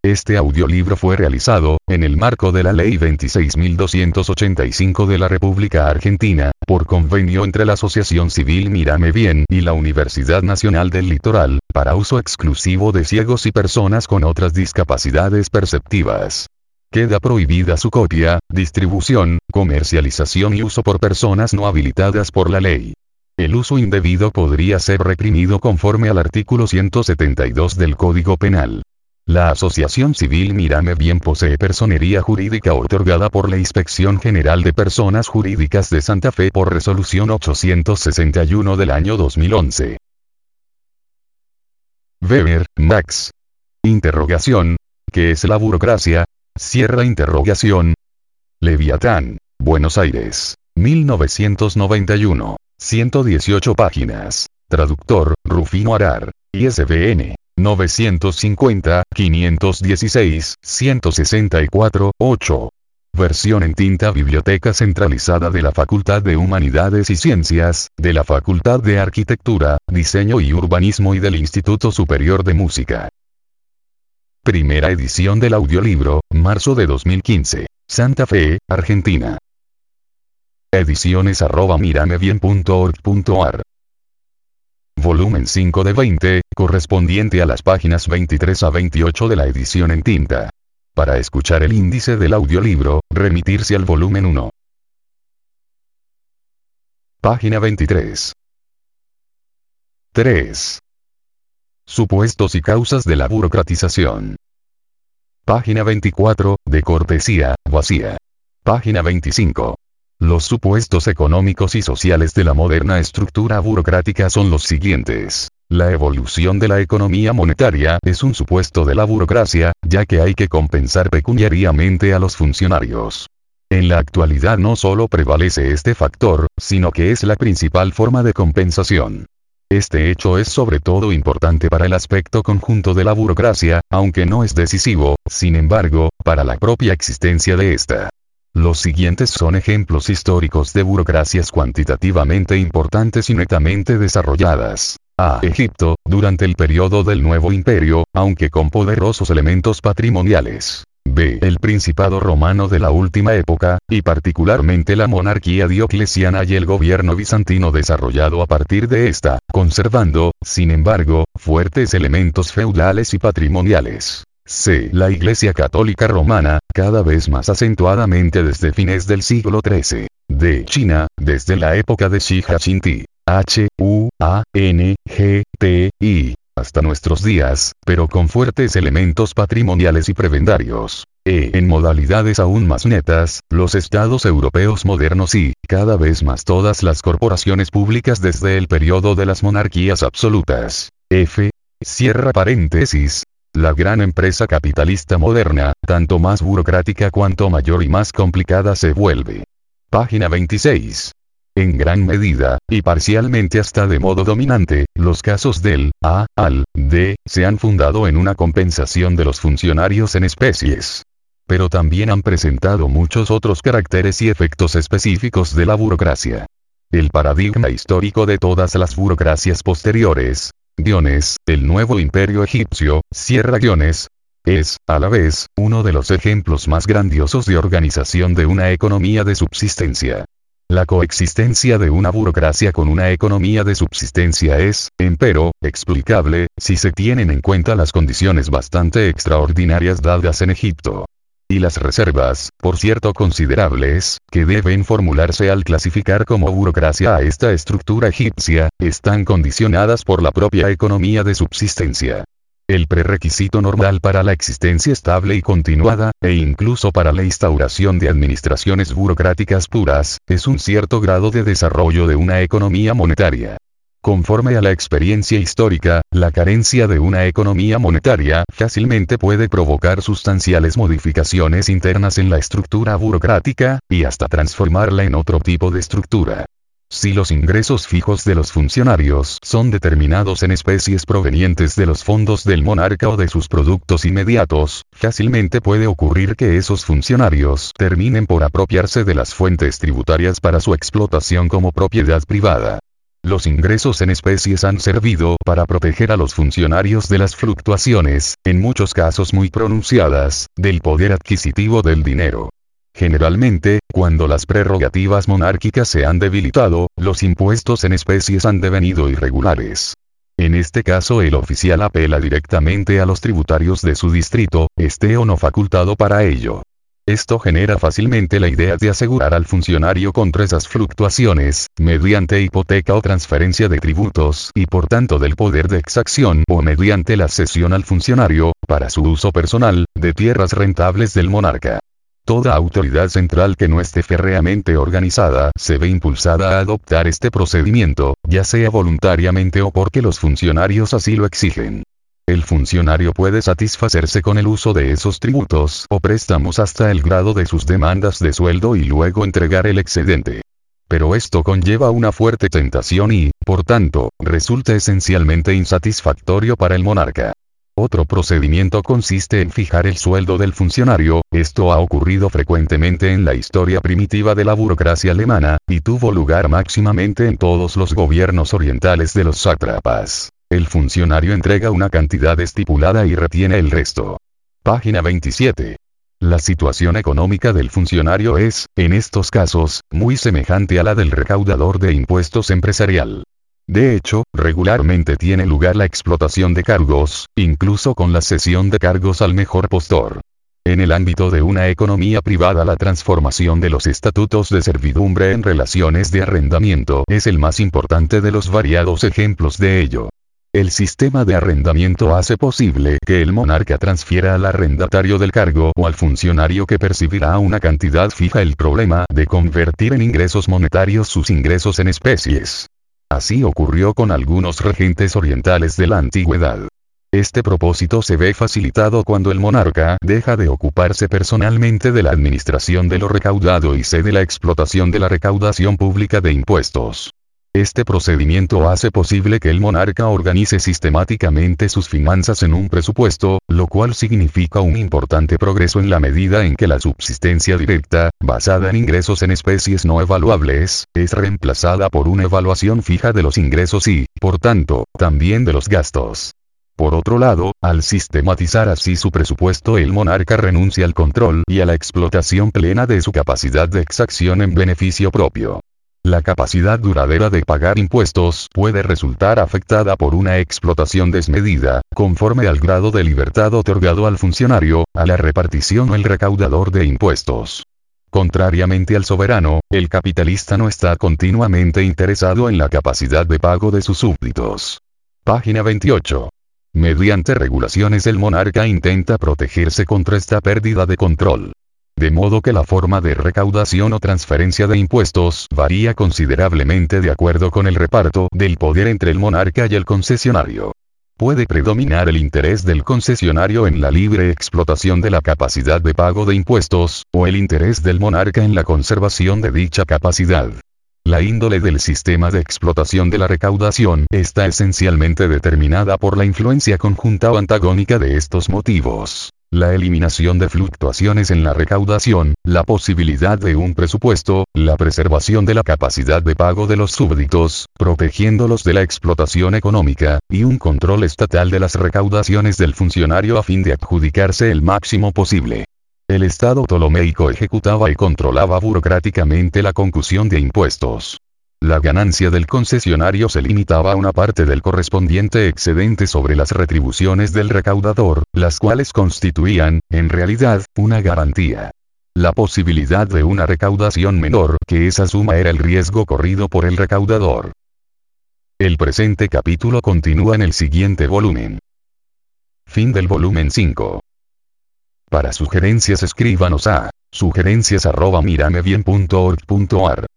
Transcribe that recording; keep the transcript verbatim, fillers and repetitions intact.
Este audiolibro fue realizado, en el marco de la Ley veintiséis mil doscientos ochenta y cinco de la República Argentina, por convenio entre la Asociación Civil Mírame Bien y la Universidad Nacional del Litoral, para uso exclusivo de ciegos y personas con otras discapacidades perceptivas. Queda prohibida su copia, distribución, comercialización y uso por personas no habilitadas por la ley. El uso indebido podría ser reprimido conforme al artículo ciento setenta y dos del Código Penal. La Asociación Civil Mírame Bien posee personería jurídica otorgada por la Inspección General de Personas Jurídicas de Santa Fe por resolución ochocientos sesenta y uno del año dos mil once. Weber, Max. Interrogación. ¿Qué es la burocracia? Cierra interrogación. Leviatán, Buenos Aires, mil novecientos noventa y uno. ciento dieciocho páginas. Traductor, Rufino Arar. I S B N. novecientos cincuenta, quinientos dieciséis, ciento sesenta y cuatro, ocho. Versión en tinta. Biblioteca Centralizada de la Facultad de Humanidades y Ciencias, de la Facultad de Arquitectura, Diseño y Urbanismo y del Instituto Superior de Música. Primera edición del audiolibro, marzo de dos mil quince. Santa Fe, Argentina. Ediciones arroba miramebien punto org punto ar. Volumen cinco de veinte, correspondiente a las páginas veintitrés a veintiocho de la edición en tinta. Para escuchar el índice del audiolibro, remitirse al volumen uno. Página veintitrés. tres. Supuestos y causas de la burocratización. Página veinticuatro, de cortesía, vacía. Página veinticinco. Los supuestos económicos y sociales de la moderna estructura burocrática son los siguientes. La evolución de la economía monetaria es un supuesto de la burocracia, ya que hay que compensar pecuniariamente a los funcionarios. En la actualidad no solo prevalece este factor, sino que es la principal forma de compensación. Este hecho es sobre todo importante para el aspecto conjunto de la burocracia, aunque no es decisivo, sin embargo, para la propia existencia de esta. Los siguientes son ejemplos históricos de burocracias cuantitativamente importantes y netamente desarrolladas. A. Egipto, durante el periodo del Nuevo Imperio, aunque con poderosos elementos patrimoniales. B. El Principado Romano de la última época, y particularmente la monarquía diocleciana y el gobierno bizantino desarrollado a partir de esta, conservando, sin embargo, fuertes elementos feudales y patrimoniales. C. La Iglesia Católica Romana, cada vez más acentuadamente desde fines del siglo trece. D. China, desde la época de Xi Jinping. H. U. A. N. G. T. I. Hasta nuestros días, pero con fuertes elementos patrimoniales y prebendarios. E. En modalidades aún más netas, los estados europeos modernos y, cada vez más todas las corporaciones públicas desde el periodo de las monarquías absolutas. F. Cierra paréntesis. La gran empresa capitalista moderna, tanto más burocrática cuanto mayor y más complicada se vuelve. Página veintiséis. En gran medida, y parcialmente hasta de modo dominante, los casos del A al D se han fundado en una compensación de los funcionarios en especies. Pero también han presentado muchos otros caracteres y efectos específicos de la burocracia. El paradigma histórico de todas las burocracias posteriores, guiones, el nuevo imperio egipcio, cierra guiones, es, a la vez, uno de los ejemplos más grandiosos de organización de una economía de subsistencia. La coexistencia de una burocracia con una economía de subsistencia es, empero, explicable, si se tienen en cuenta las condiciones bastante extraordinarias dadas en Egipto. Y las reservas, por cierto considerables, que deben formularse al clasificar como burocracia a esta estructura egipcia, están condicionadas por la propia economía de subsistencia. El prerequisito normal para la existencia estable y continuada, e incluso para la instauración de administraciones burocráticas puras, es un cierto grado de desarrollo de una economía monetaria. Conforme a la experiencia histórica, la carencia de una economía monetaria fácilmente puede provocar sustanciales modificaciones internas en la estructura burocrática, y hasta transformarla en otro tipo de estructura. Si los ingresos fijos de los funcionarios son determinados en especies provenientes de los fondos del monarca o de sus productos inmediatos, fácilmente puede ocurrir que esos funcionarios terminen por apropiarse de las fuentes tributarias para su explotación como propiedad privada. Los ingresos en especies han servido para proteger a los funcionarios de las fluctuaciones, en muchos casos muy pronunciadas, del poder adquisitivo del dinero. Generalmente, cuando las prerrogativas monárquicas se han debilitado, los impuestos en especies han devenido irregulares. En este caso el oficial apela directamente a los tributarios de su distrito, esté o no facultado para ello. Esto genera fácilmente la idea de asegurar al funcionario contra esas fluctuaciones, mediante hipoteca o transferencia de tributos y por tanto del poder de exacción o mediante la cesión al funcionario, para su uso personal, de tierras rentables del monarca. Toda autoridad central que no esté férreamente organizada se ve impulsada a adoptar este procedimiento, ya sea voluntariamente o porque los funcionarios así lo exigen. El funcionario puede satisfacerse con el uso de esos tributos o préstamos hasta el grado de sus demandas de sueldo y luego entregar el excedente. Pero esto conlleva una fuerte tentación y, por tanto, resulta esencialmente insatisfactorio para el monarca. Otro procedimiento consiste en fijar el sueldo del funcionario. Esto ha ocurrido frecuentemente en la historia primitiva de la burocracia alemana, y tuvo lugar máximamente en todos los gobiernos orientales de los sátrapas. El funcionario entrega una cantidad estipulada y retiene el resto. Página veintisiete. La situación económica del funcionario es, en estos casos, muy semejante a la del recaudador de impuestos empresarial. De hecho, regularmente tiene lugar la explotación de cargos, incluso con la cesión de cargos al mejor postor. En el ámbito de una economía privada, la transformación de los estatutos de servidumbre en relaciones de arrendamiento es el más importante de los variados ejemplos de ello. El sistema de arrendamiento hace posible que el monarca transfiera al arrendatario del cargo o al funcionario que percibirá una cantidad fija el problema de convertir en ingresos monetarios sus ingresos en especies. Así ocurrió con algunos regentes orientales de la antigüedad. Este propósito se ve facilitado cuando el monarca deja de ocuparse personalmente de la administración de lo recaudado y cede la explotación de la recaudación pública de impuestos. Este procedimiento hace posible que el monarca organice sistemáticamente sus finanzas en un presupuesto, lo cual significa un importante progreso en la medida en que la subsistencia directa, basada en ingresos en especies no evaluables, es reemplazada por una evaluación fija de los ingresos y, por tanto, también de los gastos. Por otro lado, al sistematizar así su presupuesto, el monarca renuncia al control y a la explotación plena de su capacidad de exacción en beneficio propio. La capacidad duradera de pagar impuestos puede resultar afectada por una explotación desmedida, conforme al grado de libertad otorgado al funcionario, a la repartición o el recaudador de impuestos. Contrariamente al soberano, el capitalista no está continuamente interesado en la capacidad de pago de sus súbditos. Página veintiocho. Mediante regulaciones el monarca intenta protegerse contra esta pérdida de control. De modo que la forma de recaudación o transferencia de impuestos varía considerablemente de acuerdo con el reparto del poder entre el monarca y el concesionario. Puede predominar el interés del concesionario en la libre explotación de la capacidad de pago de impuestos, o el interés del monarca en la conservación de dicha capacidad. La índole del sistema de explotación de la recaudación está esencialmente determinada por la influencia conjunta o antagónica de estos motivos. La eliminación de fluctuaciones en la recaudación, la posibilidad de un presupuesto, la preservación de la capacidad de pago de los súbditos, protegiéndolos de la explotación económica, y un control estatal de las recaudaciones del funcionario a fin de adjudicarse el máximo posible. El Estado ptolomeico ejecutaba y controlaba burocráticamente la concusión de impuestos. La ganancia del concesionario se limitaba a una parte del correspondiente excedente sobre las retribuciones del recaudador, las cuales constituían, en realidad, una garantía. La posibilidad de una recaudación menor que esa suma era el riesgo corrido por el recaudador. El presente capítulo continúa en el siguiente volumen. Fin del volumen cinco. Para sugerencias escríbanos a sugerencias arroba miramebien punto org punto ar.